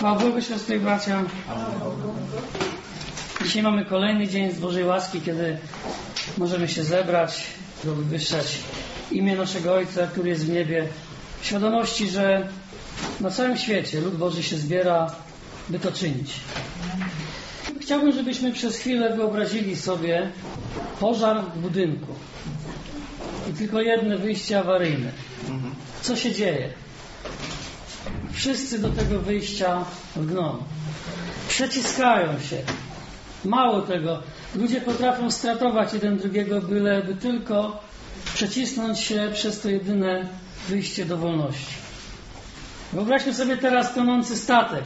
Chwała Bogu, siostry i bracia. Dzisiaj mamy kolejny dzień z Bożej łaski, kiedy możemy się zebrać, by wywyższać imię naszego Ojca, który jest w niebie, w świadomości, że na całym świecie lud Boży się zbiera, by to czynić. Chciałbym, żebyśmy przez chwilę wyobrazili sobie pożar w budynku i tylko jedno wyjście awaryjne. Co się dzieje? Wszyscy do tego wyjścia lgną. Przeciskają się. Mało tego, ludzie potrafią stratować jeden drugiego, byleby tylko przecisnąć się przez to jedyne wyjście do wolności. Wyobraźmy sobie teraz tonący statek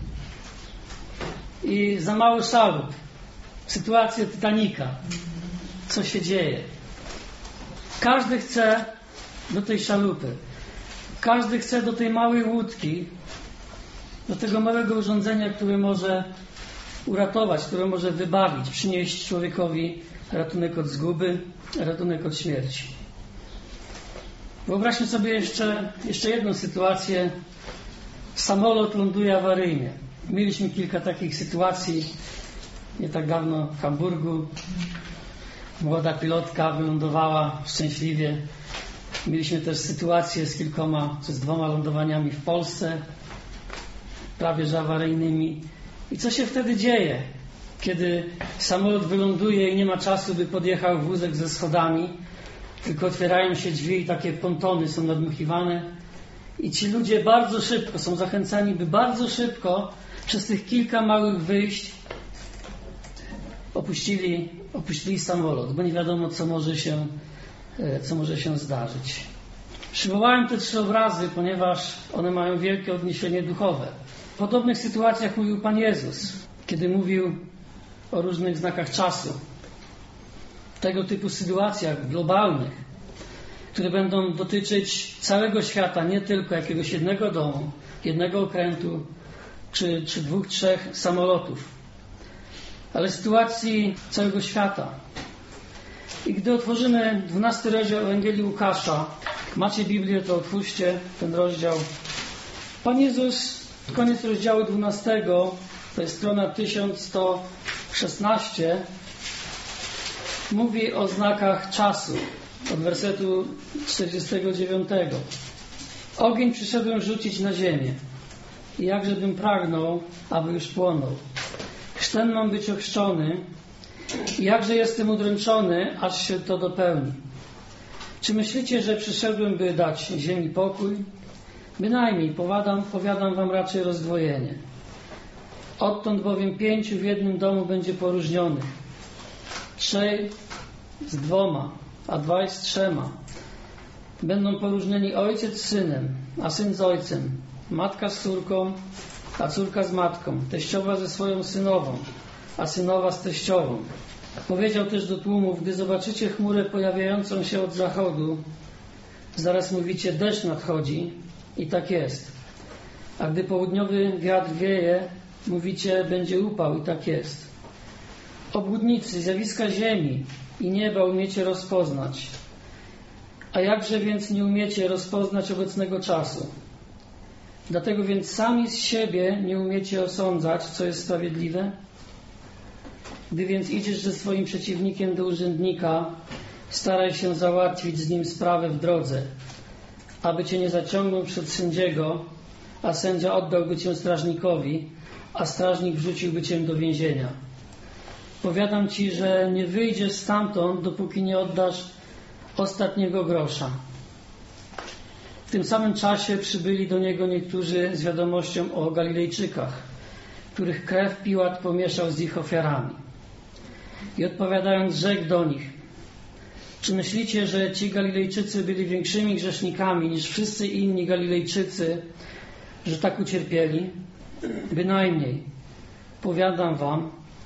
i za mały szalup. Sytuację Titanica. Co się dzieje? Każdy chce do tej szalupy. Każdy chce do tej małej łódki, do tego małego urządzenia, które może uratować, które może wybawić, przynieść człowiekowi ratunek od zguby, ratunek od śmierci. Wyobraźmy sobie jeszcze jedną sytuację. Samolot ląduje awaryjnie. Mieliśmy kilka takich sytuacji nie tak dawno w Hamburgu. Młoda pilotka wylądowała szczęśliwie. Mieliśmy też sytuację z 2 lądowaniami w Polsce, prawie że awaryjnymi. I co się wtedy dzieje, kiedy samolot wyląduje i nie ma czasu, by podjechał wózek ze schodami, tylko otwierają się drzwi i takie pontony są nadmuchiwane i ci ludzie bardzo szybko są zachęcani, by bardzo szybko przez tych kilka małych wyjść opuścili samolot, bo nie wiadomo, co może się zdarzyć. Przywołałem te 3 obrazy, ponieważ one mają wielkie odniesienie duchowe. W podobnych sytuacjach mówił Pan Jezus, kiedy mówił o różnych znakach czasu. W tego typu sytuacjach globalnych, które będą dotyczyć całego świata, nie tylko jakiegoś jednego domu, jednego okrętu, czy 2-3 samolotów, ale sytuacji całego świata. I gdy otworzymy 12 rozdział Ewangelii Łukasza, macie Biblię, to otwórzcie ten rozdział. Pan Jezus, koniec rozdziału 12, to jest strona 1116, mówi o znakach czasu, od wersetu 49. Ogień przyszedłem rzucić na ziemię i jakżebym pragnął, aby już płonął. Chrztem mam być ochrzczony i jakże jestem udręczony, aż się to dopełni. Czy myślicie, że przyszedłem, by dać ziemi pokój? Bynajmniej, powiadam wam raczej rozdwojenie. Odtąd bowiem 5 w jednym domu będzie poróżnionych. 3 z 2, a 2 z 3. Będą poróżnieni ojciec z synem, a syn z ojcem, matka z córką, a córka z matką, teściowa ze swoją synową, a synowa z teściową. Powiedział też do tłumów, gdy zobaczycie chmurę pojawiającą się od zachodu, zaraz mówicie, deszcz nadchodzi, i tak jest. A gdy południowy wiatr wieje, mówicie, będzie upał, i tak jest. Obłudnicy, zjawiska ziemi i nieba umiecie rozpoznać. A jakże więc nie umiecie rozpoznać obecnego czasu? Dlatego więc sami z siebie nie umiecie osądzać, co jest sprawiedliwe? Gdy więc idziesz ze swoim przeciwnikiem do urzędnika, staraj się załatwić z nim sprawę w drodze, aby cię nie zaciągnął przed sędziego, a sędzia oddałby cię strażnikowi, a strażnik wrzuciłby cię do więzienia. Powiadam ci, że nie wyjdziesz stamtąd, dopóki nie oddasz ostatniego grosza. W tym samym czasie przybyli do niego niektórzy z wiadomością o Galilejczykach, których krew Piłat pomieszał z ich ofiarami. I odpowiadając, rzekł do nich: czy myślicie, że ci Galilejczycy byli większymi grzesznikami niż wszyscy inni Galilejczycy, że tak ucierpieli? Bynajmniej, powiadam wam,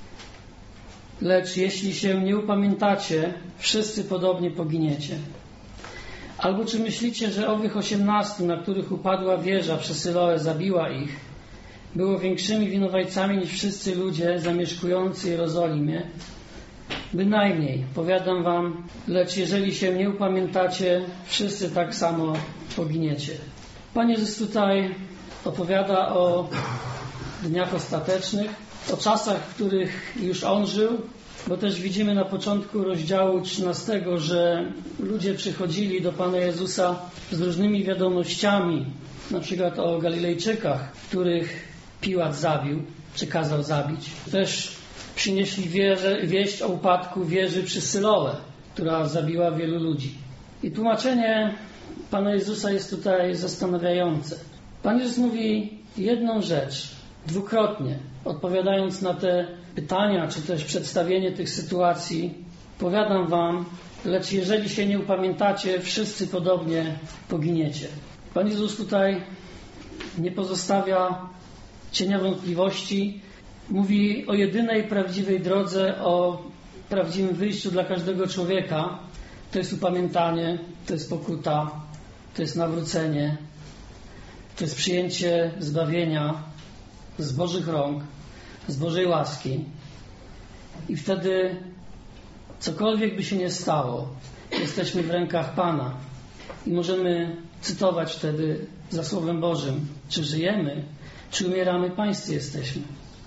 lecz jeśli się nie upamiętacie, wszyscy podobnie poginiecie. Albo czy myślicie, że owych 18, na których upadła wieża przy Syloe, zabiła ich, było większymi winowajcami niż wszyscy ludzie zamieszkujący Jerozolimie? Bynajmniej, powiadam wam, lecz jeżeli się nie upamiętacie, wszyscy tak samo poginiecie. Pan Jezus tutaj opowiada o dniach ostatecznych, o czasach, w których już On żył, bo też widzimy na początku rozdziału 13, że ludzie przychodzili do Pana Jezusa z różnymi wiadomościami, na przykład o Galilejczykach, których Piłat zabił, czy kazał zabić. Też przynieśli wieść o upadku wieży przy Syloe, która zabiła wielu ludzi. I tłumaczenie Pana Jezusa jest tutaj zastanawiające. Pan Jezus mówi jedną rzecz, dwukrotnie, odpowiadając na te pytania, czy też przedstawienie tych sytuacji. Powiadam wam, lecz jeżeli się nie upamiętacie, wszyscy podobnie poginiecie. Pan Jezus tutaj nie pozostawia cienia wątpliwości. Mówi o jedynej prawdziwej drodze, o prawdziwym wyjściu dla każdego człowieka. To jest upamiętanie, to jest pokuta, to jest nawrócenie, to jest przyjęcie zbawienia z Bożych rąk, z Bożej łaski. I wtedy cokolwiek by się nie stało, jesteśmy w rękach Pana i możemy cytować wtedy za Słowem Bożym, czy żyjemy, czy umieramy, Pańscy jesteśmy.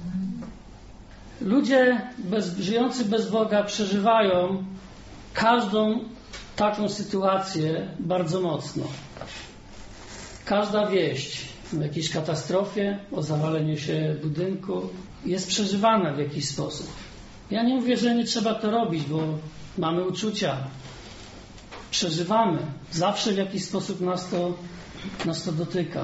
Ludzie żyjący bez Boga przeżywają każdą taką sytuację bardzo mocno. Każda wieść o jakiejś katastrofie, o zawaleniu się budynku jest przeżywana w jakiś sposób. Ja nie mówię, że nie trzeba to robić, bo mamy uczucia. Przeżywamy. Zawsze w jakiś sposób nas to dotyka.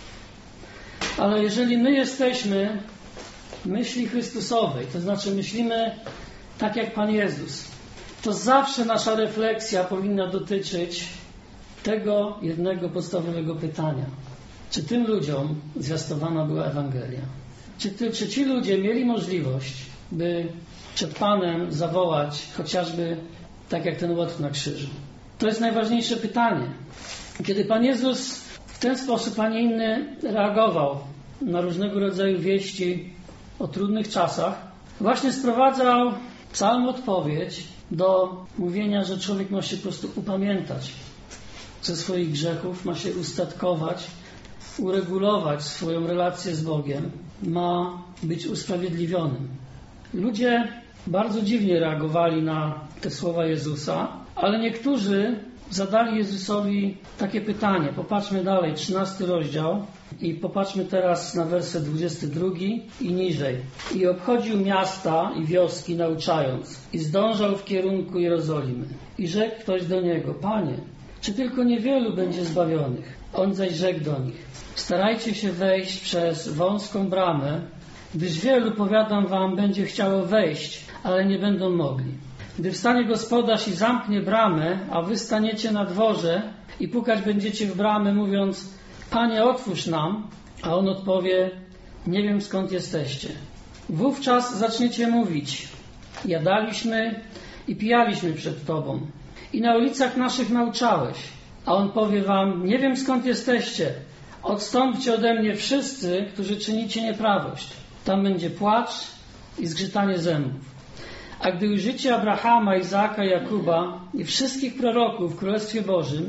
Ale jeżeli my jesteśmy myśli Chrystusowej, to znaczy myślimy tak jak Pan Jezus, to zawsze nasza refleksja powinna dotyczyć tego jednego podstawowego pytania. Czy tym ludziom zwiastowana była Ewangelia? Czy ci ludzie mieli możliwość, by przed Panem zawołać chociażby tak jak ten łotr na krzyżu? To jest najważniejsze pytanie. Kiedy Pan Jezus w ten sposób, a nie inny reagował na różnego rodzaju wieści o trudnych czasach, właśnie sprowadzał całą odpowiedź do mówienia, że człowiek ma się po prostu upamiętać ze swoich grzechów, ma się ustatkować, uregulować swoją relację z Bogiem, ma być usprawiedliwionym. Ludzie bardzo dziwnie reagowali na te słowa Jezusa, ale niektórzy zadali Jezusowi takie pytanie. Popatrzmy dalej, 13 rozdział i popatrzmy teraz na werset 22 i niżej. I obchodził miasta i wioski nauczając i zdążał w kierunku Jerozolimy. I rzekł ktoś do niego: Panie, czy tylko niewielu będzie zbawionych? On zaś rzekł do nich: starajcie się wejść przez wąską bramę, gdyż wielu, powiadam wam, będzie chciało wejść, ale nie będą mogli. Gdy wstanie gospodarz i zamknie bramę, a wy staniecie na dworze i pukać będziecie w bramę, mówiąc: Panie, otwórz nam, a on odpowie: nie wiem, skąd jesteście. Wówczas zaczniecie mówić: jadaliśmy i pijaliśmy przed Tobą i na ulicach naszych nauczałeś. A on powie wam: nie wiem, skąd jesteście. Odstąpcie ode mnie wszyscy, którzy czynicie nieprawość. Tam będzie płacz i zgrzytanie zębów. A gdy ujrzycie Abrahama, Izaaka, Jakuba i wszystkich proroków w Królestwie Bożym,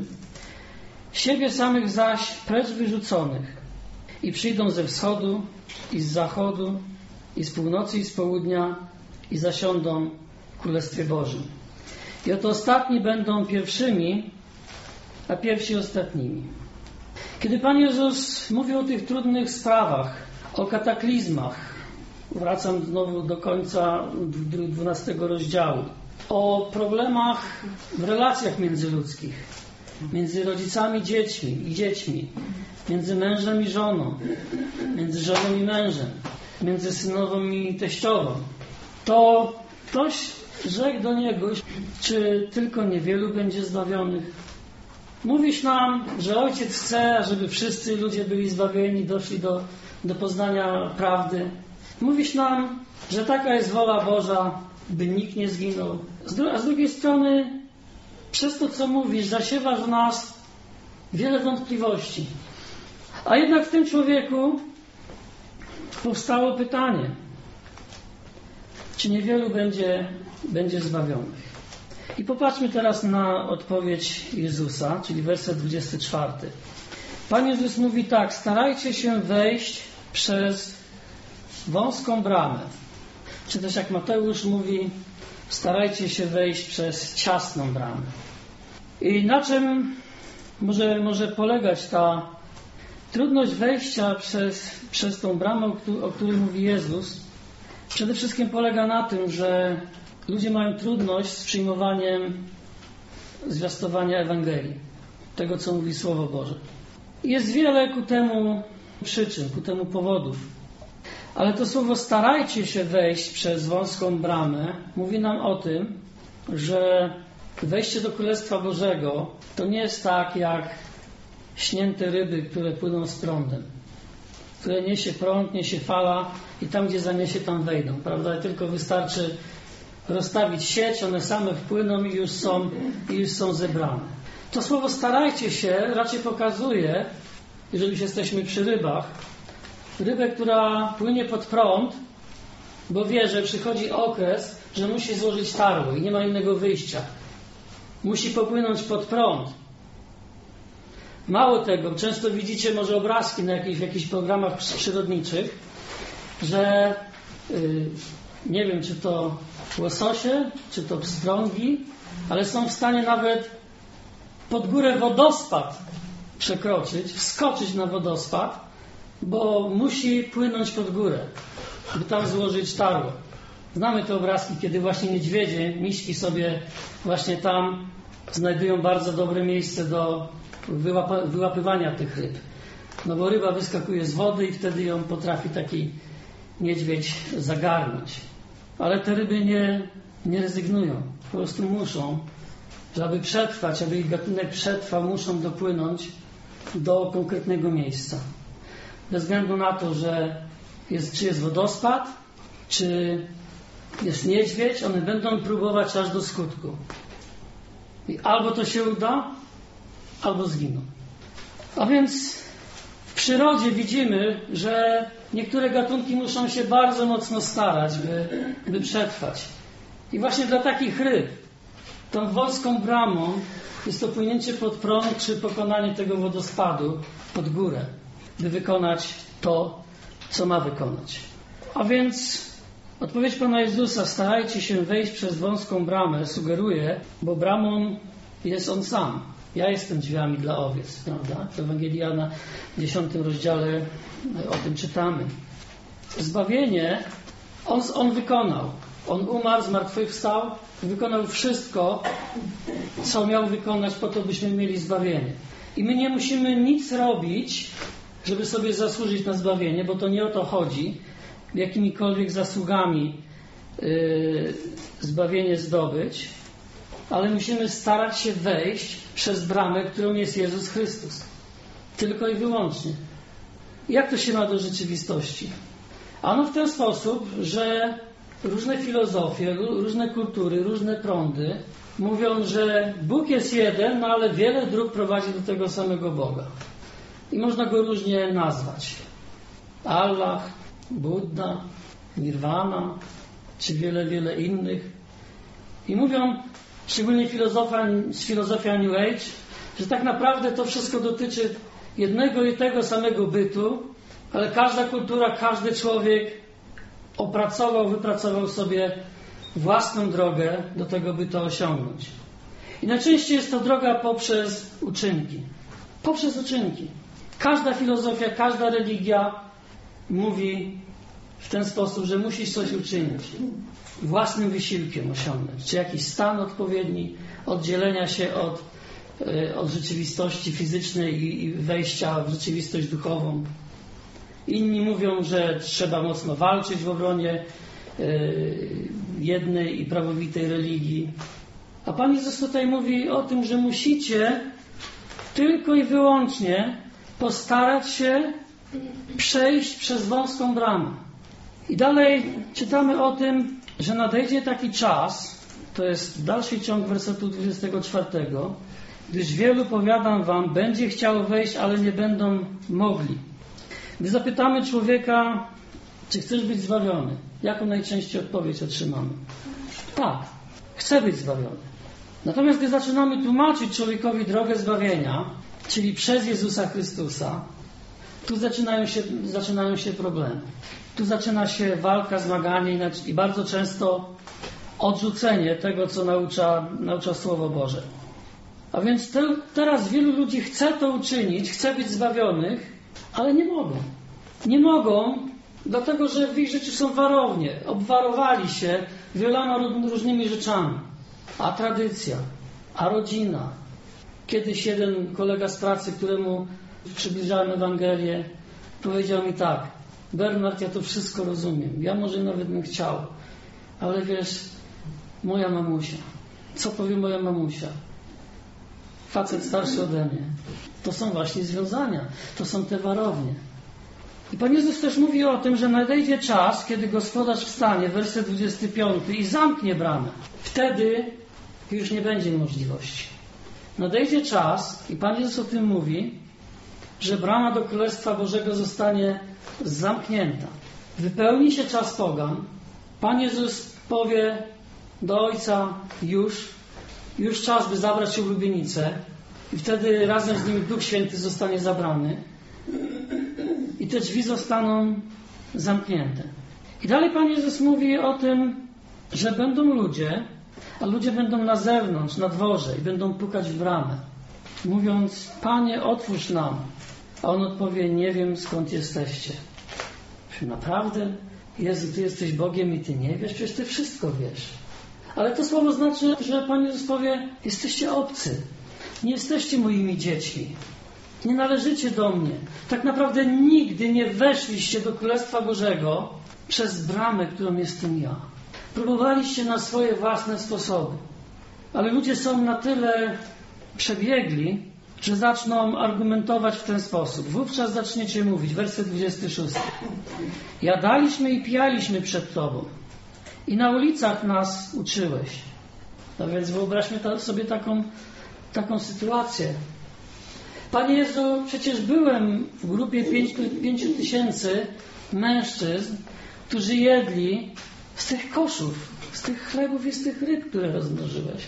siebie samych zaś precz wyrzuconych, i przyjdą ze wschodu i z zachodu i z północy i z południa i zasiądą w Królestwie Bożym. I oto ostatni będą pierwszymi, a pierwsi ostatnimi. Kiedy Pan Jezus mówił o tych trudnych sprawach, o kataklizmach, wracam znowu do końca 12 rozdziału, o problemach w relacjach międzyludzkich, między rodzicami i dziećmi, między mężem i żoną, między żoną i mężem, między synową i teściową, to ktoś rzekł do niego: czy tylko niewielu będzie zbawionych? Mówisz nam, że Ojciec chce, żeby wszyscy ludzie byli zbawieni, doszli do poznania prawdy. Mówisz nam, że taka jest wola Boża, by nikt nie zginął. A z drugiej strony, przez to, co mówisz, zasiewasz w nas wiele wątpliwości. A jednak w tym człowieku powstało pytanie: czy niewielu będzie zbawionych? I popatrzmy teraz na odpowiedź Jezusa, czyli werset 24. Pan Jezus mówi tak: starajcie się wejść przez wąską bramę. Czy też jak Mateusz mówi, starajcie się wejść przez ciasną bramę. I na czym może polegać ta trudność wejścia przez tą bramę, o której mówi Jezus? Przede wszystkim polega na tym, że ludzie mają trudność z przyjmowaniem zwiastowania Ewangelii, tego, co mówi Słowo Boże. Jest wiele ku temu przyczyn, ku temu powodów. Ale to słowo starajcie się wejść przez wąską bramę mówi nam o tym, że wejście do Królestwa Bożego to nie jest tak jak śnięte ryby, które płyną z prądem, które niesie prąd, niesie fala i tam, gdzie zaniesie, tam wejdą, prawda? I tylko wystarczy rozstawić sieć, one same wpłyną i już są zebrane. To słowo starajcie się raczej pokazuje, jeżeli już jesteśmy przy rybach, rybę, która płynie pod prąd, bo wie, że przychodzi okres, że musi złożyć tarło i nie ma innego wyjścia. Musi popłynąć pod prąd. Mało tego, często widzicie może obrazki na jakichś programach przyrodniczych, że nie wiem, czy to łososie, czy to pstrągi, ale są w stanie nawet pod górę wodospad przekroczyć, wskoczyć na wodospad, bo musi płynąć pod górę, by tam złożyć tarło. Znamy te obrazki, kiedy właśnie niedźwiedzie, miśki sobie właśnie tam znajdują bardzo dobre miejsce do wyłapywania tych ryb. No bo ryba wyskakuje z wody i wtedy ją potrafi taki niedźwiedź zagarnąć. Ale te ryby nie rezygnują. Po prostu muszą, żeby przetrwać, aby ich gatunek przetrwał, muszą dopłynąć do konkretnego miejsca. Bez względu na to, czy jest wodospad, czy jest niedźwiedź, one będą próbować aż do skutku. I albo to się uda, albo zginą. A więc w przyrodzie widzimy, że niektóre gatunki muszą się bardzo mocno starać, by przetrwać. I właśnie dla takich ryb tą wąską bramą jest to płynięcie pod prąd, czy pokonanie tego wodospadu pod górę, by wykonać to, co ma wykonać. A więc odpowiedź Pana Jezusa, starajcie się wejść przez wąską bramę, sugeruje, bo bramą jest On sam. Ja jestem drzwiami dla owiec, prawda? W Ewangelii Jana w 10 rozdziale o tym czytamy. Zbawienie On wykonał. On umarł, zmartwychwstał, wykonał wszystko, co miał wykonać po to, byśmy mieli zbawienie. I my nie musimy nic robić, żeby sobie zasłużyć na zbawienie, bo to nie o to chodzi, jakimikolwiek zasługami zbawienie zdobyć, ale musimy starać się wejść przez bramę, którą jest Jezus Chrystus. Tylko i wyłącznie. Jak to się ma do rzeczywistości? Ano w ten sposób, że różne filozofie, różne kultury, różne prądy mówią, że Bóg jest jeden, no ale wiele dróg prowadzi do tego samego Boga. I można go różnie nazwać. Allah, Buddha, Nirvana, czy wiele innych. I mówią, szczególnie filozofia New Age, że tak naprawdę to wszystko dotyczy jednego i tego samego bytu, ale każda kultura, każdy człowiek wypracował sobie własną drogę do tego, by to osiągnąć. I najczęściej jest to droga poprzez uczynki. Poprzez uczynki. Każda filozofia, każda religia mówi w ten sposób, że musisz coś uczynić. Własnym wysiłkiem osiągnąć. Czy jakiś stan odpowiedni, oddzielenia się od rzeczywistości fizycznej i wejścia w rzeczywistość duchową. Inni mówią, że trzeba mocno walczyć w obronie jednej i prawowitej religii. A Pan Jezus tutaj mówi o tym, że musicie tylko i wyłącznie postarać się przejść przez wąską bramę. I dalej czytamy o tym, że nadejdzie taki czas, to jest dalszy ciąg wersetu 24, gdyż wielu, powiadam wam, będzie chciało wejść, ale nie będą mogli. Gdy zapytamy człowieka, czy chcesz być zbawiony, jaką najczęściej odpowiedź otrzymamy? Tak, chcę być zbawiony. Natomiast gdy zaczynamy tłumaczyć człowiekowi drogę zbawienia, czyli przez Jezusa Chrystusa, Tu zaczynają się problemy. Tu zaczyna się walka, zmaganie i bardzo często odrzucenie tego, co naucza Słowo Boże. A więc teraz wielu ludzi chce to uczynić, chce być zbawionych, ale nie mogą. Nie mogą, dlatego że w ich życiu są warownie. Obwarowali się wieloma różnymi rzeczami. A tradycja, a rodzina. Kiedyś jeden kolega z pracy, któremu przybliżałem Ewangelię, powiedział mi tak: Bernard, ja to wszystko rozumiem. Ja może nawet bym chciał, ale wiesz, moja mamusia. Co powie moja mamusia? Facet starszy ode mnie. To są właśnie związania. To są te warownie. I Pan Jezus też mówi o tym, że nadejdzie czas, kiedy gospodarz wstanie, werset 25, i zamknie bramę. Wtedy już nie będzie możliwości. Nadejdzie czas, i Pan Jezus o tym mówi, że brama do Królestwa Bożego zostanie zamknięta. Wypełni się czas pogan. Pan Jezus powie do Ojca: już czas, by zabrać ulubienicę, i wtedy razem z nimi Duch Święty zostanie zabrany i te drzwi zostaną zamknięte. I dalej Pan Jezus mówi o tym, że będą ludzie, a ludzie będą na zewnątrz, na dworze i będą pukać w bramę, mówiąc: Panie, otwórz nam. A On odpowie: nie wiem, skąd jesteście. Naprawdę? Jezu, Ty jesteś Bogiem i Ty nie wiesz? Przecież Ty wszystko wiesz. Ale to słowo znaczy, że Pan Jezus powie: jesteście obcy. Nie jesteście moimi dziećmi. Nie należycie do mnie. Tak naprawdę nigdy nie weszliście do Królestwa Bożego przez bramę, którą jestem ja. Próbowaliście na swoje własne sposoby. Ale ludzie są na tyle przebiegli, że zaczną argumentować w ten sposób. Wówczas zaczniecie mówić, werset 26. Jadaliśmy i pijaliśmy przed Tobą i na ulicach nas uczyłeś. No więc wyobraźmy sobie taką sytuację. Panie Jezu, przecież byłem w grupie 5000 mężczyzn, którzy jedli z tych koszów, z tych chlebów i z tych ryb, które rozmnożyłeś.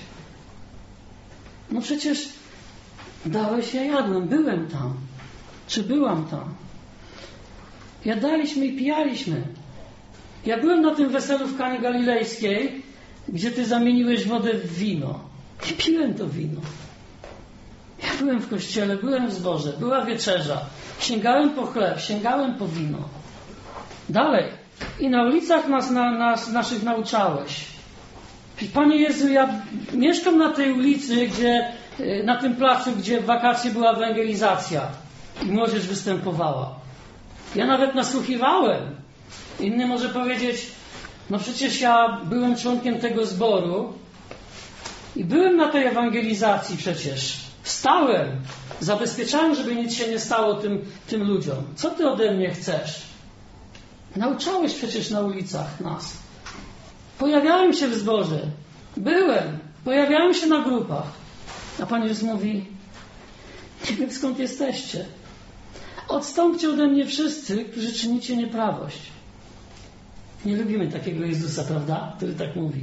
No przecież dałeś, ja jadłem, byłem tam. Czy byłam tam? Jadaliśmy i pijaliśmy. Ja byłem na tym weselu w Kanie Galilejskiej, gdzie Ty zamieniłeś wodę w wino. I piłem to wino. Ja byłem w kościele, byłem w zborze, była wieczerza. Sięgałem po chleb, sięgałem po wino. Dalej. I na ulicach naszych nauczałeś. Panie Jezu, ja mieszkam na tej ulicy, na tym placu, gdzie w wakacje była ewangelizacja i młodzież występowała. Ja nawet nasłuchiwałem. Inny może powiedzieć: no przecież ja byłem członkiem tego zboru i byłem na tej ewangelizacji przecież. Stałem. Zabezpieczałem, żeby nic się nie stało tym ludziom. Co Ty ode mnie chcesz? Nauczałeś przecież na ulicach nas. Pojawiałem się w zborze. Byłem. Pojawiałem się na grupach. A Pan Jezus mówi: nie wiem, skąd jesteście. Odstąpcie ode mnie wszyscy, którzy czynicie nieprawość. Nie lubimy takiego Jezusa, prawda? Który tak mówi.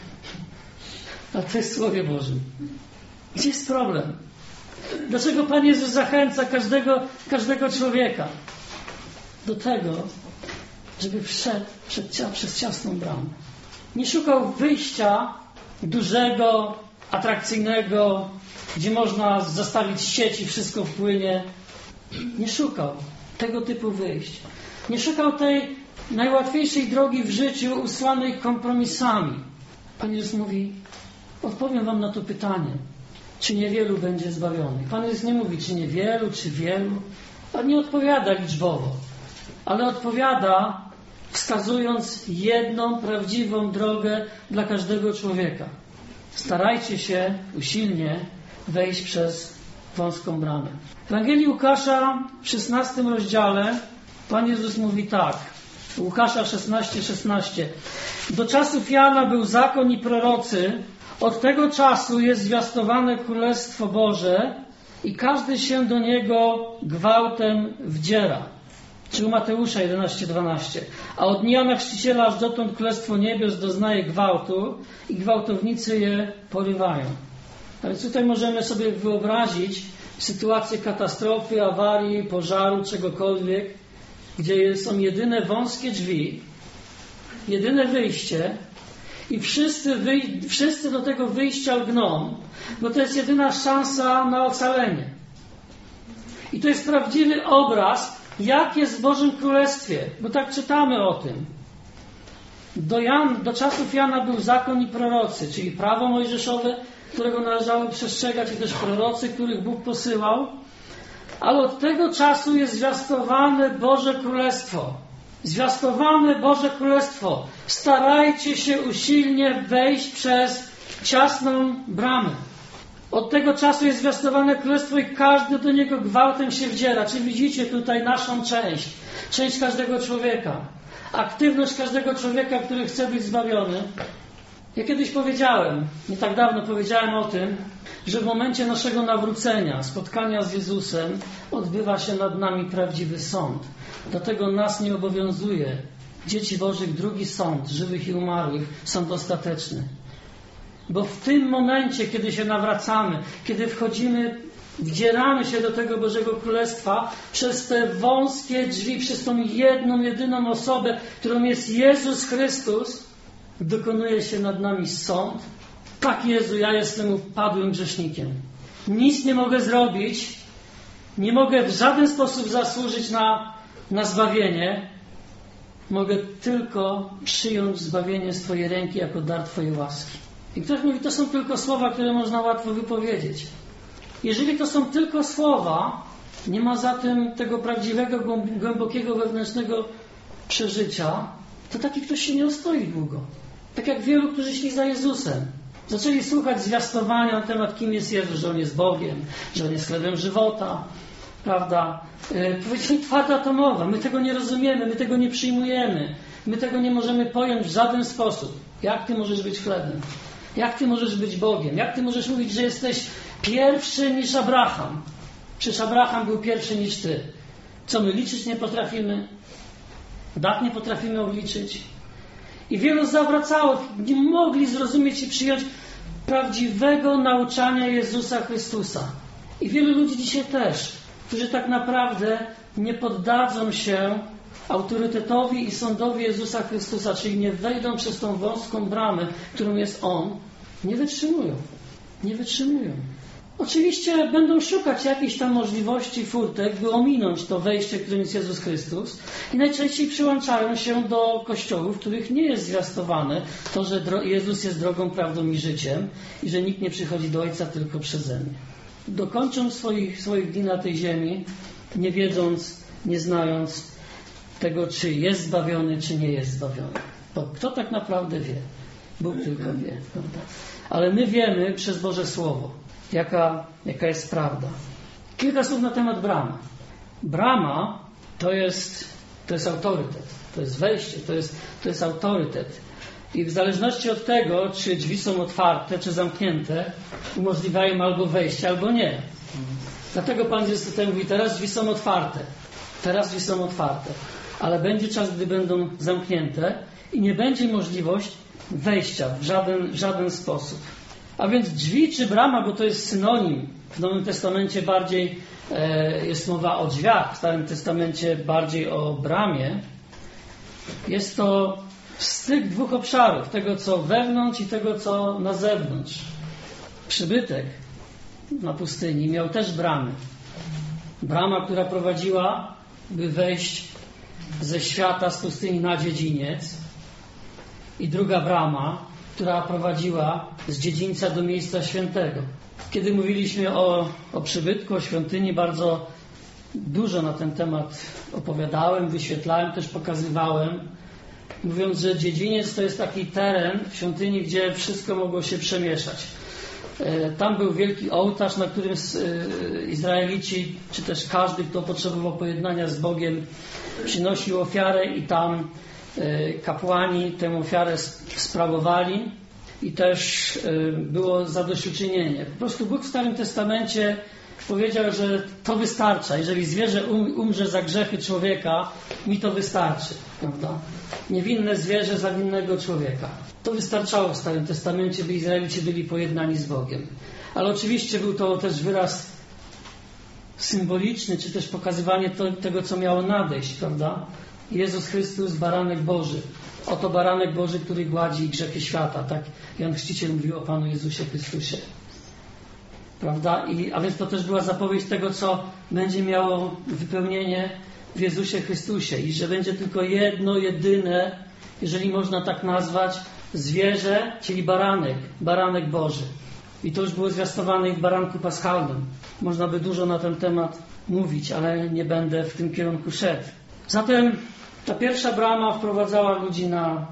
Ale to jest w Słowie Bożym. Gdzie jest problem? Dlaczego Pan Jezus zachęca każdego człowieka do tego, żeby wszedł przez ciasną bramę? Nie szukał wyjścia dużego, atrakcyjnego, gdzie można zastawić sieć i wszystko wpłynie. Nie szukał tego typu wyjść. Nie szukał tej najłatwiejszej drogi w życiu usłanej kompromisami. Pan Jezus mówi: odpowiem wam na to pytanie, czy niewielu będzie zbawionych. Pan Jezus nie mówi, czy niewielu, czy wielu. Pan nie odpowiada liczbowo, ale odpowiada wskazując jedną prawdziwą drogę dla każdego człowieka. Starajcie się usilnie wejść przez wąską bramę. W Ewangelii Łukasza w 16 rozdziale Pan Jezus mówi tak. Łukasza 16:16. Do czasów Jana był zakon i prorocy. Od tego czasu jest zwiastowane Królestwo Boże i każdy się do niego gwałtem wdziera. Czy u Mateusza 11:12. A od Jana Chrzciciela aż dotąd Królestwo Niebios doznaje gwałtu i gwałtownicy je porywają. Ale tutaj możemy sobie wyobrazić, sytuacje katastrofy, awarii, pożaru, czegokolwiek, gdzie są jedyne wąskie drzwi, jedyne wyjście i wszyscy do tego wyjścia lgną, bo to jest jedyna szansa na ocalenie. I to jest prawdziwy obraz, jak jest w Bożym Królestwie, bo tak czytamy o tym. Do czasów Jana był zakon i prorocy, czyli prawo mojżeszowe, którego należało przestrzegać, i też prorocy, których Bóg posyłał. Ale od tego czasu jest zwiastowane Boże Królestwo. Zwiastowane Boże Królestwo. Starajcie się usilnie wejść przez ciasną bramę. Od tego czasu jest zwiastowane Królestwo i każdy do niego gwałtem się wdziera. Czy widzicie tutaj naszą część każdego człowieka, aktywność każdego człowieka, który chce być zbawiony? Ja kiedyś powiedziałem, nie tak dawno powiedziałem o tym, że w momencie naszego nawrócenia, spotkania z Jezusem, odbywa się nad nami prawdziwy sąd. Dlatego nas nie obowiązuje, dzieci Bożych, drugi sąd, żywych i umarłych, sąd ostateczny. Bo w tym momencie, kiedy się nawracamy, kiedy wdzieramy się do tego Bożego Królestwa przez te wąskie drzwi, przez tą jedną, jedyną osobę, którą jest Jezus Chrystus, dokonuje się nad nami sąd. Tak, Jezu, ja jestem upadłym grzesznikiem. Nic nie mogę zrobić, nie mogę w żaden sposób zasłużyć na zbawienie. Mogę tylko przyjąć zbawienie z Twojej ręki jako dar Twojej łaski. I ktoś mówi, to są tylko słowa, które można łatwo wypowiedzieć. Jeżeli to są tylko słowa, nie ma za tym tego prawdziwego, głębokiego, wewnętrznego przeżycia, to taki ktoś się nie ostoi długo. Tak jak wielu, którzy szli za Jezusem. Zaczęli słuchać zwiastowania na temat, kim jest Jezus, że On jest Bogiem, że On jest chlebem żywota, prawda? Powiedzieli, twarda to mowa, my tego nie rozumiemy, my tego nie przyjmujemy, my tego nie możemy pojąć w żaden sposób. Jak Ty możesz być chlebem? Jak Ty możesz być Bogiem? Jak Ty możesz mówić, że jesteś pierwszy niż Abraham? Przecież Abraham był pierwszy niż Ty. Co, my liczyć nie potrafimy? Dat nie potrafimy obliczyć? I wielu zawracało, nie mogli zrozumieć i przyjąć prawdziwego nauczania Jezusa Chrystusa. I wielu ludzi dzisiaj też, którzy tak naprawdę nie poddadzą się autorytetowi i sądowi Jezusa Chrystusa, czyli nie wejdą przez tą wąską bramę, którą jest On, nie wytrzymują. Nie wytrzymują. Oczywiście będą szukać jakichś tam możliwości, furtek, by ominąć to wejście, którym jest Jezus Chrystus, i najczęściej przyłączają się do kościołów, w których nie jest zwiastowane to, że Jezus jest drogą, prawdą i życiem i że nikt nie przychodzi do Ojca tylko przeze mnie. Dokończą swoich dni na tej ziemi, nie wiedząc, nie znając tego, czy jest zbawiony, czy nie jest zbawiony. Bo kto tak naprawdę wie? Bóg tylko wie. Prawda? Ale my wiemy przez Boże Słowo, jaka jest prawda. Kilka słów na temat bramy. Brama to jest autorytet, to jest wejście, to jest autorytet. I w zależności od tego, czy drzwi są otwarte, czy zamknięte, umożliwiają albo wejście, albo nie. Dlatego Pan Jezus tutaj mówi, teraz drzwi są otwarte. Teraz drzwi są otwarte. Ale będzie czas, gdy będą zamknięte i nie będzie możliwość wejścia w żaden sposób. A więc drzwi czy brama, bo to jest synonim. W Nowym Testamencie bardziej jest mowa o drzwiach, w Starym Testamencie bardziej o bramie. Jest to styk dwóch obszarów, tego co wewnątrz i tego co na zewnątrz. Przybytek na pustyni miał też bramy. Brama, która prowadziła, by wejść ze świata, z pustyni na dziedziniec, i druga brama, która prowadziła z dziedzińca do miejsca świętego. Kiedy mówiliśmy o przybytku, o świątyni, bardzo dużo na ten temat opowiadałem, wyświetlałem, też pokazywałem, mówiąc, że dziedziniec to jest taki teren w świątyni, gdzie wszystko mogło się przemieszać. Tam był wielki ołtarz, na którym Izraelici, czy też każdy, kto potrzebował pojednania z Bogiem, przynosił ofiarę i tam kapłani tę ofiarę sprawowali i też było zadośćuczynienie. Po prostu Bóg w Starym Testamencie powiedział, że to wystarcza. Jeżeli zwierzę umrze za grzechy człowieka, mi to wystarczy. Prawda? Niewinne zwierzę za winnego człowieka. To wystarczało w Starym Testamencie, by Izraelici byli pojednani z Bogiem. Ale oczywiście był to też wyraz symboliczny, czy też pokazywanie tego, co miało nadejść, prawda? Jezus Chrystus, baranek Boży. Oto baranek Boży, który gładzi grzechy świata. Tak Jan Chrzciciel mówił o Panu Jezusie Chrystusie. Prawda? A więc to też była zapowiedź tego, co będzie miało wypełnienie w Jezusie Chrystusie. I że będzie tylko jedno, jedyne, jeżeli można tak nazwać, zwierzę, czyli baranek Boży. I to już było zwiastowane w baranku paschalnym. Można by dużo na ten temat mówić, ale nie będę w tym kierunku szedł. Zatem ta pierwsza brama wprowadzała ludzi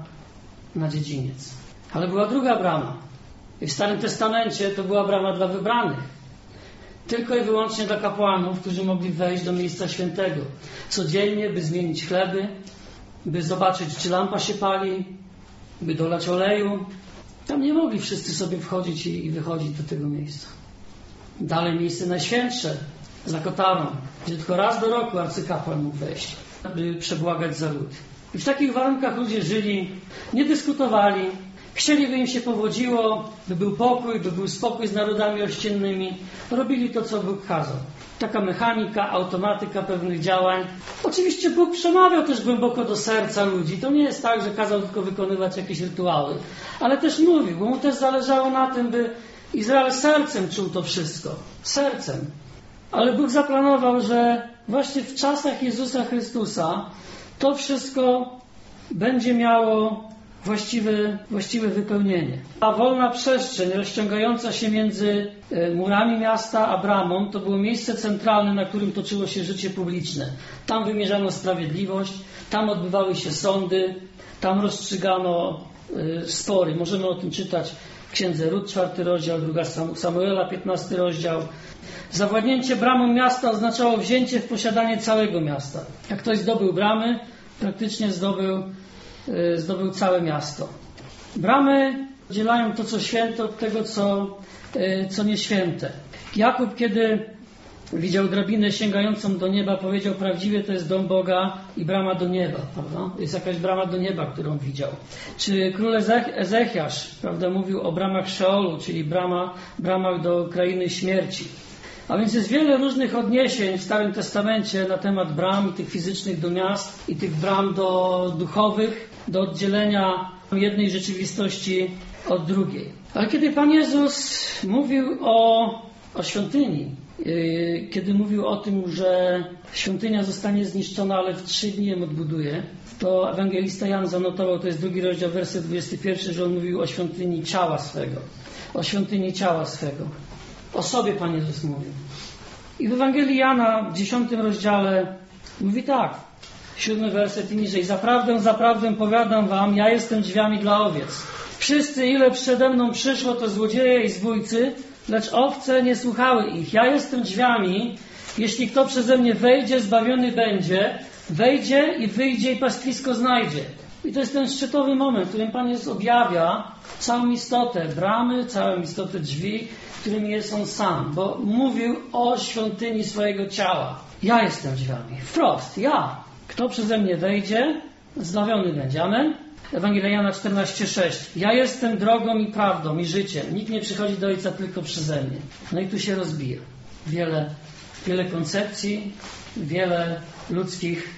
na dziedziniec. Ale była druga brama. I w Starym Testamencie to była brama dla wybranych. Tylko i wyłącznie dla kapłanów, którzy mogli wejść do miejsca świętego. Codziennie, by zmienić chleby, by zobaczyć, czy lampa się pali, by dolać oleju. Tam nie mogli wszyscy sobie wchodzić i wychodzić do tego miejsca. Dalej miejsce najświętsze, za kotarą, gdzie tylko raz do roku arcykapłan mógł wejść, aby przebłagać za lud. I w takich warunkach ludzie żyli, nie dyskutowali, chcieli, by im się powodziło, by był pokój, by był spokój z narodami ościennymi. Robili to, co Bóg kazał. Taka mechanika, automatyka pewnych działań. Oczywiście Bóg przemawiał też głęboko do serca ludzi. To nie jest tak, że kazał tylko wykonywać jakieś rytuały. Ale też mówił, bo mu też zależało na tym, by Izrael sercem czuł to wszystko. Sercem. Ale Bóg zaplanował, że właśnie w czasach Jezusa Chrystusa to wszystko będzie miało właściwe wypełnienie. A wolna przestrzeń rozciągająca się między murami miasta a bramą to było miejsce centralne, na którym toczyło się życie publiczne. Tam wymierzano sprawiedliwość, tam odbywały się sądy, tam rozstrzygano spory. Możemy o tym czytać w Księdze Rut, 4 rozdział, 2 Samuela, 15 rozdział. Zawładnięcie bramą miasta oznaczało wzięcie w posiadanie całego miasta. Jak ktoś zdobył bramy, praktycznie zdobył całe miasto. Bramy oddzielają to, co święte, od tego, co nieświęte. Jakub, kiedy widział drabinę sięgającą do nieba, powiedział: prawdziwie to jest dom Boga i brama do nieba. Prawda? Jest jakaś brama do nieba, którą widział. Czy król Ezechiasz, prawda, mówił o bramach Szeolu, czyli bramach do krainy śmierci. A więc jest wiele różnych odniesień w Starym Testamencie na temat bram i tych fizycznych do miast i tych bram do duchowych, do oddzielenia jednej rzeczywistości od drugiej. Ale kiedy Pan Jezus mówił o świątyni, kiedy mówił o tym, że świątynia zostanie zniszczona, ale w 3 dni ją odbuduje, to ewangelista Jan zanotował, to jest 2 rozdział, werset 21, że on mówił o świątyni ciała swego. O świątyni ciała swego. O sobie Pan Jezus mówił. I w Ewangelii Jana w 10 rozdziale mówi tak, 7 werset i niżej: zaprawdę powiadam wam, ja jestem drzwiami dla owiec. Wszyscy, ile przede mną przyszło, to złodzieje i zbójcy, lecz owce nie słuchały ich. Ja jestem drzwiami, jeśli kto przeze mnie wejdzie, zbawiony będzie, wejdzie i wyjdzie i pastwisko znajdzie. I to jest ten szczytowy moment, w którym Pan Jezus objawia całą istotę bramy, całą istotę drzwi, którym jest On sam, bo mówił o świątyni swojego ciała. Ja jestem drzwiami. Wprost, ja. Kto przeze mnie wejdzie, zbawiony będzie. Amen? Ewangelia Jana 14,6. Ja jestem drogą i prawdą i życiem. Nikt nie przychodzi do Ojca tylko przeze mnie. No i tu się rozbija. Wiele koncepcji, wiele ludzkich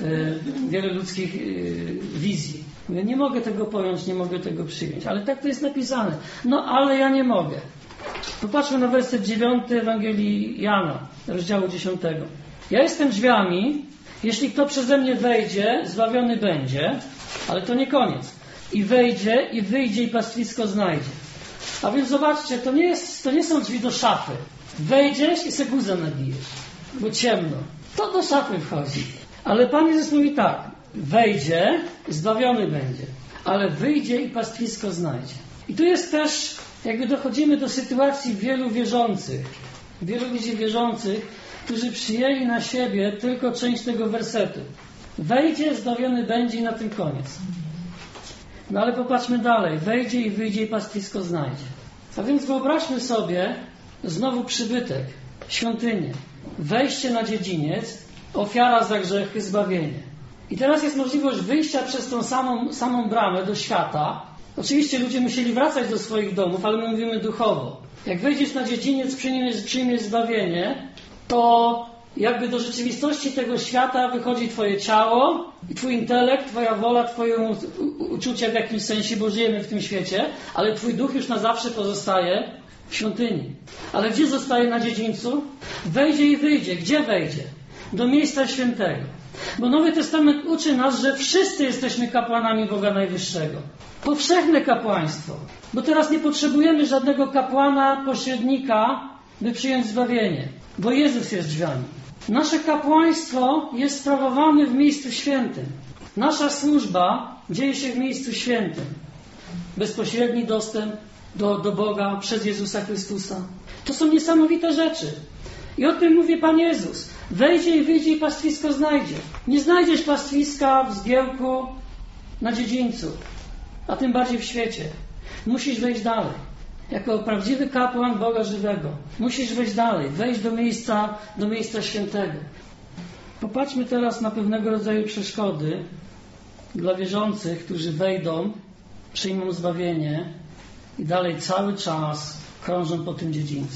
wizji. Ja nie mogę tego pojąć, nie mogę tego przyjąć. Ale tak to jest napisane. No ale ja nie mogę. Popatrzmy na werset 9 Ewangelii Jana, rozdziału 10. Ja jestem drzwiami, jeśli kto przeze mnie wejdzie, zbawiony będzie, ale to nie koniec. I wejdzie, i wyjdzie, i pastwisko znajdzie. A więc zobaczcie, to nie są drzwi do szafy. Wejdziesz i se guzę nabijesz, bo ciemno. To do szafy wchodzi. Ale Pan Jezus mówi tak: wejdzie, zbawiony będzie, ale wyjdzie i pastwisko znajdzie. I tu jest też, jakby dochodzimy do sytuacji wielu ludzi wierzących, którzy przyjęli na siebie tylko część tego wersetu. Wejdzie, zbawiony będzie i na tym koniec. No ale popatrzmy dalej. Wejdzie i wyjdzie i pastwisko znajdzie. A więc wyobraźmy sobie znowu przybytek, świątynię, wejście na dziedziniec, ofiara za grzechy, zbawienie. I teraz jest możliwość wyjścia przez tą samą bramę do świata. Oczywiście ludzie musieli wracać do swoich domów, ale my mówimy duchowo. Jak wejdziesz na dziedziniec, przyjmiesz zbawienie, to jakby do rzeczywistości tego świata wychodzi twoje ciało i twój intelekt, twoja wola, twoje uczucia w jakimś sensie, bo żyjemy w tym świecie, ale twój duch już na zawsze pozostaje w świątyni. Ale gdzie zostaje na dziedzińcu? Wejdzie i wyjdzie. Gdzie wejdzie? Do miejsca świętego. Bo Nowy Testament uczy nas, że wszyscy jesteśmy kapłanami Boga Najwyższego. Powszechne kapłaństwo. Bo teraz nie potrzebujemy żadnego kapłana, pośrednika, by przyjąć zbawienie. Bo Jezus jest drzwiami. Nasze kapłaństwo jest sprawowane w miejscu świętym. Nasza służba dzieje się w miejscu świętym. Bezpośredni dostęp do Boga przez Jezusa Chrystusa. To są niesamowite rzeczy. I o tym mówi Pan Jezus. Wejdzie i wyjdzie i pastwisko znajdzie. Nie znajdziesz pastwiska w zgiełku na dziedzińcu, a tym bardziej w świecie. Musisz wejść dalej. Jako prawdziwy kapłan Boga żywego. Musisz wejść dalej, wejść do miejsca świętego. Popatrzmy teraz na pewnego rodzaju przeszkody dla wierzących, którzy wejdą, przyjmą zbawienie i dalej cały czas krążą po tym dziedzińcu.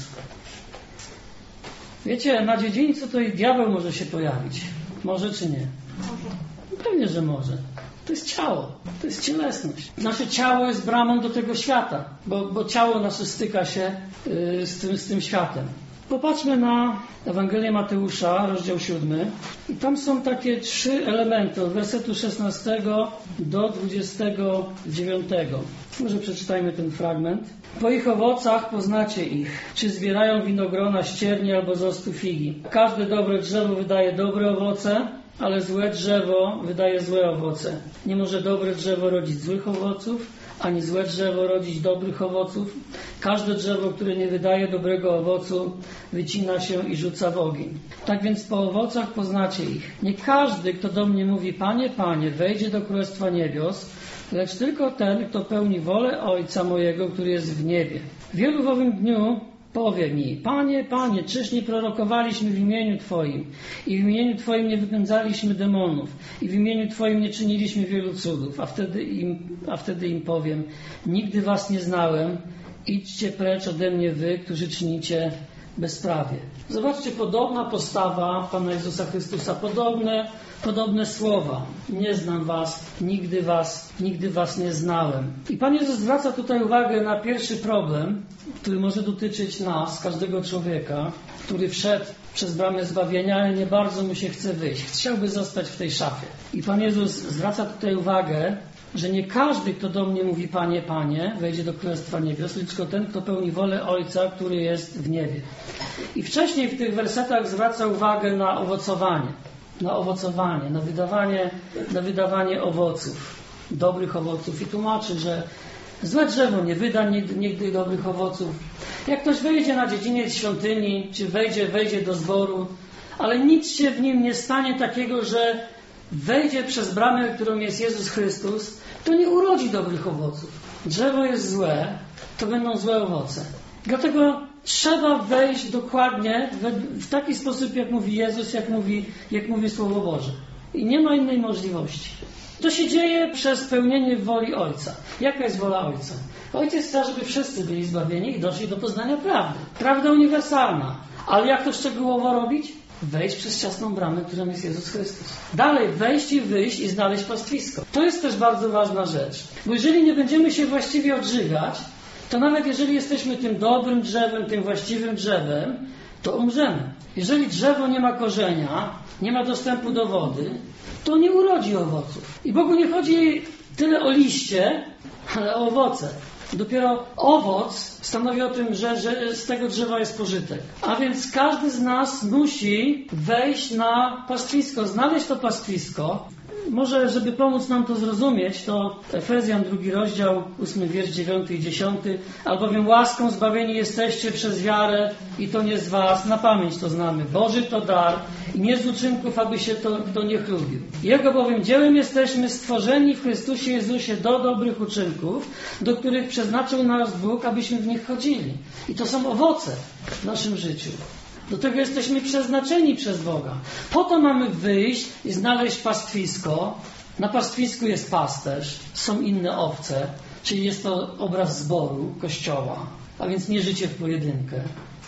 Wiecie, na dziedzińcu to i diabeł może się pojawić. Może czy nie? Może. Pewnie, że może. To jest ciało, to jest cielesność. Nasze ciało jest bramą do tego świata, bo ciało nasze styka się z tym światem. Popatrzmy na Ewangelię Mateusza, rozdział 7. I tam są takie 3 elementy, od wersetu 16 do 29. Może przeczytajmy ten fragment. Po ich owocach poznacie ich, czy zbierają winogrona z cierni albo z ostu figi. Każde dobre drzewo wydaje dobre owoce, ale złe drzewo wydaje złe owoce. Nie może dobre drzewo rodzić złych owoców, ani złe drzewo rodzić dobrych owoców. Każde drzewo, które nie wydaje dobrego owocu, wycina się i rzuca w ogień. Tak więc po owocach poznacie ich. Nie każdy, kto do mnie mówi, Panie, Panie, wejdzie do Królestwa Niebios, lecz tylko ten, kto pełni wolę Ojca mojego, który jest w niebie. Wielu w owym dniu powie mi, Panie, Panie, czyż nie prorokowaliśmy w imieniu Twoim i w imieniu Twoim nie wypędzaliśmy demonów i w imieniu Twoim nie czyniliśmy wielu cudów, a wtedy im powiem, nigdy Was nie znałem, idźcie precz ode mnie wy, którzy czynicie bezprawie. Zobaczcie, podobna postawa Pana Jezusa Chrystusa, podobne słowa. Nie znam was, nigdy was nie znałem. I Pan Jezus zwraca tutaj uwagę na pierwszy problem, który może dotyczyć nas, każdego człowieka, który wszedł przez bramę zbawienia, ale nie bardzo mu się chce wyjść. Chciałby zostać w tej szafie. I Pan Jezus zwraca tutaj uwagę, że nie każdy, kto do mnie mówi Panie, Panie, wejdzie do Królestwa Niebios, lecz tylko ten, kto pełni wolę Ojca, który jest w niebie. I wcześniej w tych wersetach zwraca uwagę na owocowanie, na wydawanie owoców, dobrych owoców. I tłumaczy, że złe drzewo nie wyda nigdy dobrych owoców. Jak ktoś wejdzie na dziedziniec świątyni, czy wejdzie do zboru, ale nic się w nim nie stanie takiego, że wejdzie przez bramę, którą jest Jezus Chrystus, to nie urodzi dobrych owoców. Drzewo jest złe, to będą złe owoce. Dlatego trzeba wejść dokładnie w taki sposób, jak mówi Jezus, jak mówi Słowo Boże. I nie ma innej możliwości. To się dzieje przez pełnienie woli Ojca. Jaka jest wola Ojca? Ojciec chce, żeby wszyscy byli zbawieni i doszli do poznania prawdy. Prawda uniwersalna. Ale jak to szczegółowo robić? Wejść przez ciasną bramę, którą jest Jezus Chrystus. Dalej wejść i wyjść i znaleźć pastwisko. To jest też bardzo ważna rzecz. Bo jeżeli nie będziemy się właściwie odżywiać, to nawet jeżeli jesteśmy tym dobrym drzewem, tym właściwym drzewem, to umrzemy. Jeżeli drzewo nie ma korzenia, nie ma dostępu do wody, to nie urodzi owoców. I Bogu nie chodzi tyle o liście, ale o owoce. Dopiero owoc stanowi o tym, że z tego drzewa jest pożytek. A więc każdy z nas musi wejść na pastwisko, znaleźć to pastwisko. Może, żeby pomóc nam to zrozumieć, to Efezjan 2 rozdział, 8 wiersz 9 i 10. Albowiem łaską zbawieni jesteście przez wiarę i to nie z was, na pamięć to znamy. Boży to dar i nie z uczynków, aby się kto nie chlubił. Jego bowiem dziełem jesteśmy stworzeni w Chrystusie Jezusie do dobrych uczynków, do których przeznaczył nas Bóg, abyśmy w nich chodzili. I to są owoce w naszym życiu. Do tego jesteśmy przeznaczeni przez Boga. Po to mamy wyjść i znaleźć pastwisko. Na pastwisku jest pasterz, są inne owce, czyli jest to obraz zboru, kościoła, a więc nie życie w pojedynkę.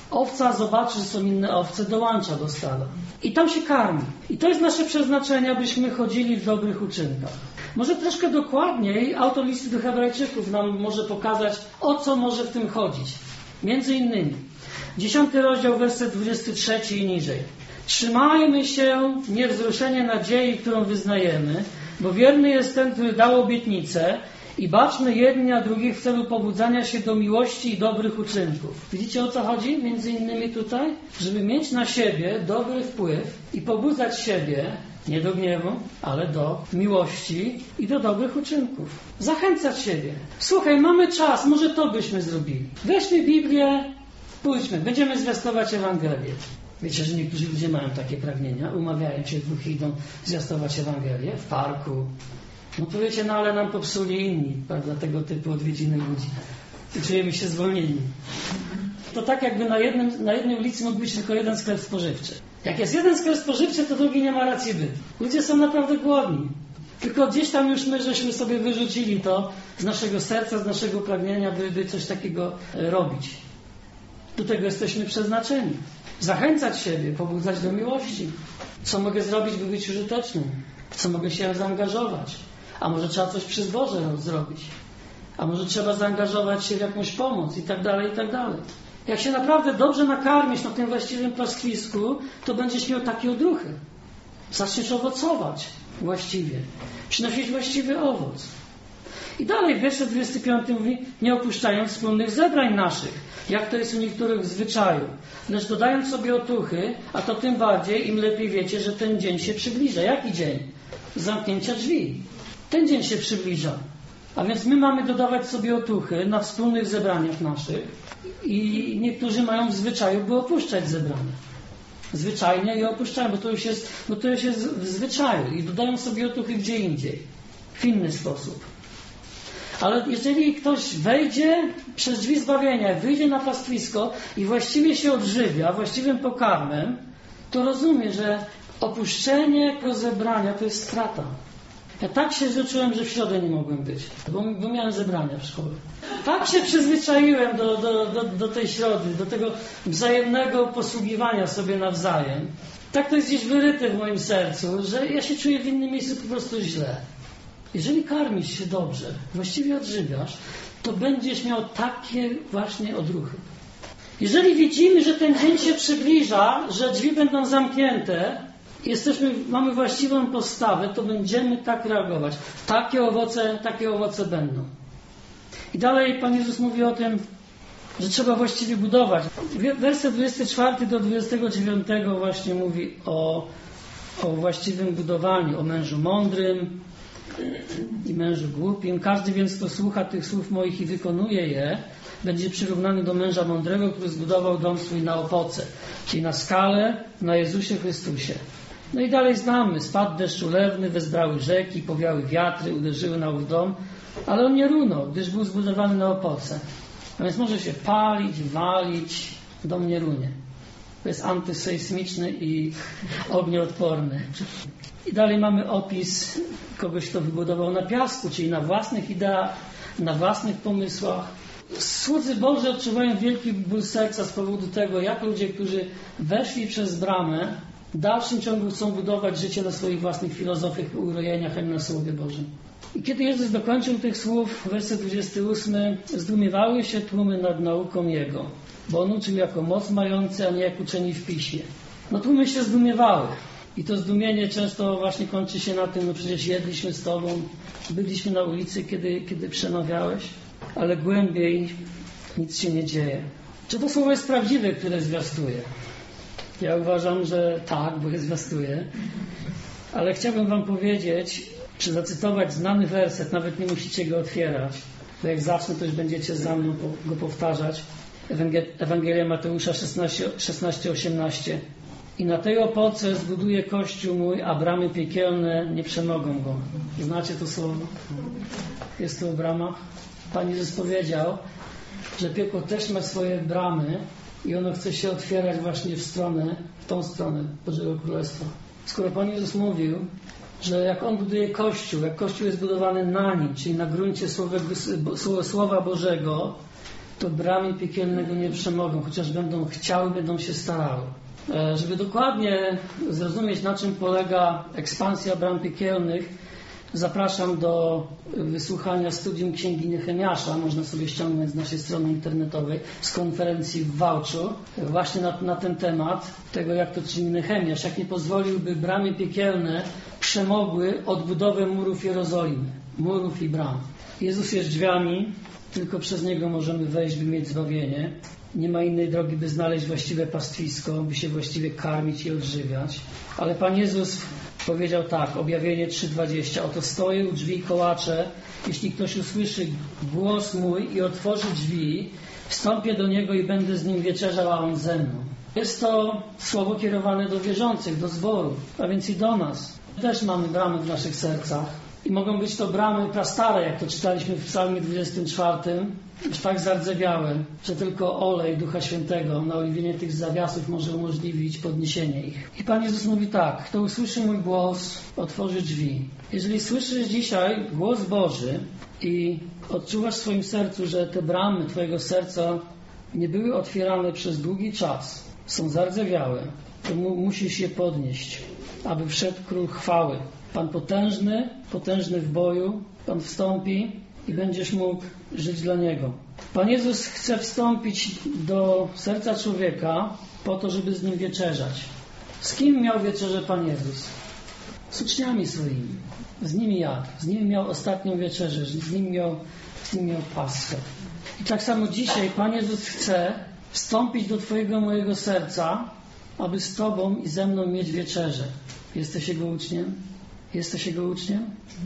Owca zobaczy, że są inne owce, dołącza do stada. I tam się karmi. I to jest nasze przeznaczenie, abyśmy chodzili w dobrych uczynkach. Może troszkę dokładniej autor listu do Hebrajczyków nam może pokazać, o co może w tym chodzić. Między innymi 10 rozdział, werset 23 i niżej. Trzymajmy się niewzruszenie nadziei, którą wyznajemy, bo wierny jest ten, który dał obietnicę, i baczmy jedni na drugich w celu pobudzania się do miłości i dobrych uczynków. Widzicie, o co chodzi? Między innymi tutaj, żeby mieć na siebie dobry wpływ i pobudzać siebie, nie do gniewu, ale do miłości i do dobrych uczynków. Zachęcać siebie. Słuchaj, mamy czas, może to byśmy zrobili. Weźmy Biblię, pójdźmy, będziemy zwiastować Ewangelię. Wiecie, że niektórzy ludzie mają takie pragnienia, umawiają się, dwóch idą zwiastować Ewangelię w parku. No to wiecie, ale nam popsuli inni, prawda, tego typu odwiedziny ludzi. I czujemy się zwolnieni. To tak jakby na jednej ulicy mógł być tylko jeden sklep spożywczy. Jak jest jeden sklep spożywczy, to drugi nie ma racji bytu. Ludzie są naprawdę głodni. Tylko gdzieś tam już my żeśmy sobie wyrzucili to z naszego serca, z naszego pragnienia, by coś takiego robić. Do tego jesteśmy przeznaczeni. Zachęcać siebie, pobudzać do miłości. Co mogę zrobić, by być użytecznym? W co mogę się zaangażować? A może trzeba coś przy zborze zrobić? A może trzeba zaangażować się w jakąś pomoc? I tak dalej, i tak dalej. Jak się naprawdę dobrze nakarmisz na tym właściwym pastwisku, to będziesz miał takie odruchy. Zaczniesz owocować właściwie. Przynosić właściwy owoc. I dalej werset 25 mówi, nie opuszczając wspólnych zebrań naszych, jak to jest u niektórych w zwyczaju, lecz dodając sobie otuchy, a to tym bardziej, im lepiej wiecie, że ten dzień się przybliża. Jaki dzień? Zamknięcia drzwi. Ten dzień się przybliża. A więc my mamy dodawać sobie otuchy na wspólnych zebraniach naszych i niektórzy mają w zwyczaju, by opuszczać zebrania. Zwyczajnie je opuszczają, bo to już jest w zwyczaju i dodają sobie otuchy gdzie indziej. W inny sposób. Ale jeżeli ktoś wejdzie przez drzwi zbawienia, wyjdzie na pastwisko i właściwie się odżywia właściwym pokarmem, to rozumie, że opuszczenie zebrania to jest strata. Ja tak się czułem, że w środę nie mogłem być, bo miałem zebrania w szkole. Tak się przyzwyczaiłem do tej środy, do tego wzajemnego posługiwania sobie nawzajem. Tak to jest gdzieś wyryte w moim sercu, że ja się czuję w innym miejscu po prostu źle. Jeżeli karmisz się dobrze, właściwie odżywiasz, to będziesz miał takie właśnie odruchy. Jeżeli widzimy, że ten dzień się przybliża, że drzwi będą zamknięte, mamy właściwą postawę, to będziemy tak reagować. Takie owoce będą. I dalej Pan Jezus mówi o tym, że trzeba właściwie budować. Werset 24 do 29 właśnie mówi o właściwym budowaniu, o mężu mądrym i mężu głupim. Każdy więc, kto słucha tych słów moich i wykonuje je, będzie przyrównany do męża mądrego, który zbudował dom swój na opoce, czyli na skale, na Jezusie Chrystusie. No i dalej znamy, spadł deszcz ulewny, wezbrały rzeki, powiały wiatry, uderzyły na ów dom, ale on nie runął, gdyż był zbudowany na opoce. A więc może się palić, walić, dom nie runie. To jest antysejsmiczny i ognioodporny. I dalej mamy opis kogoś, kto wybudował na piasku, czyli na własnych ideach, na własnych pomysłach. Słudzy Boży odczuwają wielki ból serca z powodu tego, jak ludzie, którzy weszli przez bramę, w dalszym ciągu chcą budować życie na swoich własnych filozofiach i urojeniach, a nie na Słowie Bożym. I kiedy Jezus dokończył tych słów, werset 28, zdumiewały się tłumy nad nauką Jego, bo On uczył jako moc mający, a nie jak uczeni w Piśmie. No tłumy się zdumiewały. I to zdumienie często właśnie kończy się na tym, no przecież jedliśmy z Tobą, byliśmy na ulicy, kiedy przemawiałeś, ale głębiej nic się nie dzieje. Czy to słowo jest prawdziwe, które zwiastuje? Ja uważam, że tak, bo je zwiastuje. Ale chciałbym Wam powiedzieć, czy zacytować znany werset, nawet nie musicie go otwierać, bo jak zacznę, to już będziecie za mną go powtarzać. Ewangelia Mateusza 16:18. I na tej opoce zbuduję Kościół mój, a bramy piekielne nie przemogą go. Znacie to słowo? Jest to o bramach. Pan Jezus powiedział, że piekło też ma swoje bramy i ono chce się otwierać właśnie w tą stronę Bożego Królestwa. Skoro Pan Jezus mówił, że jak On buduje Kościół, jak Kościół jest budowany na Nim, czyli na gruncie Słowa Bożego, to bramy piekielne go nie przemogą, chociaż będą chciały, będą się starały. Żeby dokładnie zrozumieć, na czym polega ekspansja bram piekielnych, zapraszam do wysłuchania studium Księgi Nehemiasza. Można sobie ściągnąć z naszej strony internetowej, z konferencji w Wałczu, właśnie na ten temat, tego jak to czyni Nehemiasz, jak nie pozwoliłby bramy piekielne przemogły odbudowę murów Jerozolimy, murów i bram. Jezus jest drzwiami, tylko przez Niego możemy wejść, by mieć zbawienie. Nie ma innej drogi, by znaleźć właściwe pastwisko, by się właściwie karmić i odżywiać. Ale Pan Jezus powiedział tak, Objawienie 3:20. Oto stoję u drzwi i kołaczę. Jeśli ktoś usłyszy głos mój i otworzy drzwi, wstąpię do niego i będę z nim wieczerzał, a on ze mną. Jest to słowo kierowane do wierzących, do zboru, a więc i do nas. Też mamy bramy w naszych sercach. I mogą być to bramy prastare, jak to czytaliśmy w Psalmie 24, już tak zardzewiałe, że tylko olej Ducha Świętego na oliwienie tych zawiasów może umożliwić podniesienie ich. I Pan Jezus mówi tak, kto usłyszy mój głos, otworzy drzwi. Jeżeli słyszysz dzisiaj głos Boży i odczuwasz w swoim sercu, że te bramy Twojego serca nie były otwierane przez długi czas, są zardzewiałe, to musisz je podnieść, aby wszedł Król Chwały. Pan potężny w boju, Pan wstąpi i będziesz mógł żyć dla Niego. Pan Jezus chce wstąpić do serca człowieka po to, żeby z nim wieczerzać. Z kim miał wieczerzę Pan Jezus? Z uczniami swoimi. Z nimi jadł. Z nimi miał ostatnią wieczerzę. Z nimi miał Paschę. I tak samo dzisiaj Pan Jezus chce wstąpić do Twojego, mojego serca, aby z Tobą i ze mną mieć wieczerzę. Jesteś Jego uczniem? Jesteś Jego uczniem?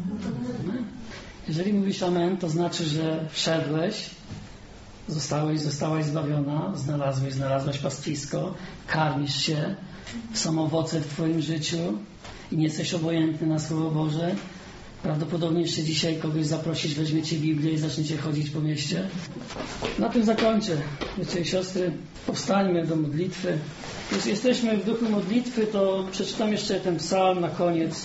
Jeżeli mówisz amen, to znaczy, że wszedłeś, zostałaś zbawiona, znalazłaś pastwisko, karmisz się, są owoce w Twoim życiu i nie jesteś obojętny na Słowo Boże. Prawdopodobnie jeszcze dzisiaj kogoś zaprosić, weźmiecie Biblię i zaczniecie chodzić po mieście. Na tym zakończę. Bracia i siostry, powstańmy do modlitwy. Jeśli jesteśmy w duchu modlitwy, to przeczytam jeszcze ten psalm na koniec.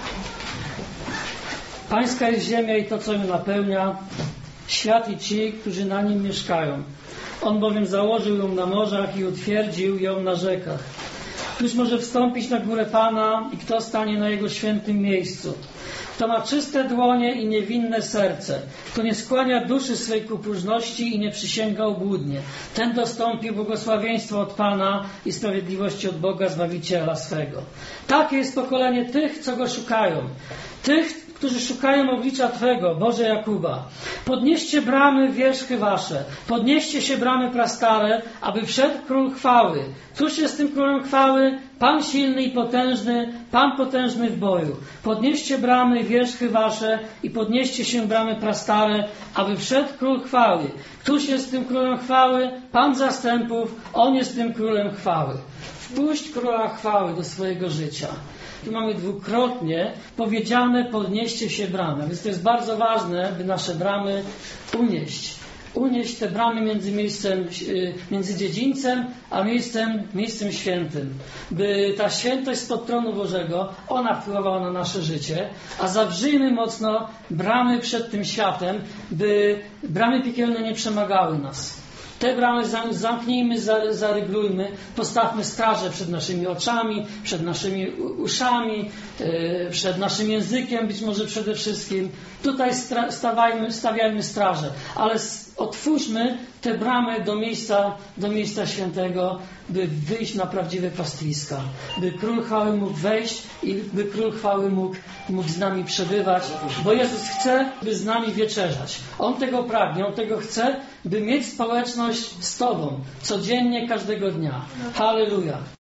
Pańska jest ziemia i to, co ją napełnia, świat i ci, którzy na nim mieszkają. On bowiem założył ją na morzach i utwierdził ją na rzekach. Któż może wstąpić na górę Pana i kto stanie na Jego świętym miejscu? Kto ma czyste dłonie i niewinne serce, kto nie skłania duszy swej ku próżności i nie przysięga obłudnie, ten dostąpi błogosławieństwa od Pana i sprawiedliwości od Boga Zbawiciela swego. Takie jest pokolenie tych, co Go szukają, tych, którzy szukają oblicza Twego, Boże Jakuba. Podnieście bramy wierzchy Wasze, podnieście się bramy prastare, aby wszedł Król Chwały. Cóż jest tym Królem Chwały? Pan silny i potężny, Pan potężny w boju. Podnieście bramy wierzchy Wasze i podnieście się bramy prastare, aby wszedł Król Chwały. Któż jest tym Królem Chwały? Pan zastępów, On jest tym Królem Chwały. Wpuść Króla Chwały do swojego życia. Tu mamy dwukrotnie powiedziane, podnieście się bramy. Więc to jest bardzo ważne, by nasze bramy unieść. Unieść te bramy między dziedzińcem a miejscem świętym. By ta świętość spod tronu Bożego, ona wpływała na nasze życie, a zawrzyjmy mocno bramy przed tym światem, by bramy piekielne nie przemagały nas. Te bramy zamknijmy, zaryglujmy, postawmy straże przed naszymi oczami, przed naszymi uszami, przed naszym językiem, być może przede wszystkim. Tutaj stawiajmy straże, ale otwórzmy te bramy do miejsca świętego, by wyjść na prawdziwe pastwiska, by Król Chwały mógł wejść i by Król Chwały mógł z nami przebywać, bo Jezus chce, by z nami wieczerzać. On tego pragnie, On tego chce, by mieć społeczność z Tobą codziennie, każdego dnia. Halleluja!